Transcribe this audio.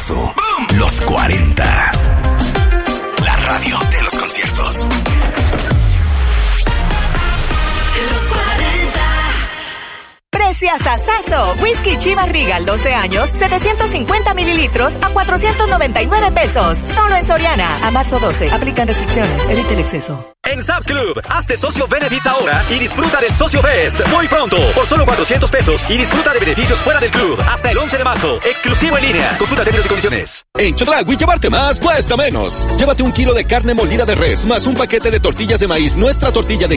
marzo. ¡Bum! Los 40. La radio de los conciertos. Los 40. Preciasasazo. Whisky Chivas Regal 12 años, 750 mililitros a 499 pesos. Solo en Soriana. A marzo 12. Aplican restricciones. Evite el exceso. En Sam's Club, hazte socio Benefits ahora y disfruta del Socio Fest muy pronto, por solo 400 pesos y disfruta de beneficios fuera del club hasta el 11 de marzo, exclusivo en línea. Consulta términos y condiciones. En Chedraui, llevarte más cuesta menos. Llévate 1 kilo de carne molida de res, más un paquete de tortillas de maíz, nuestra tortilla de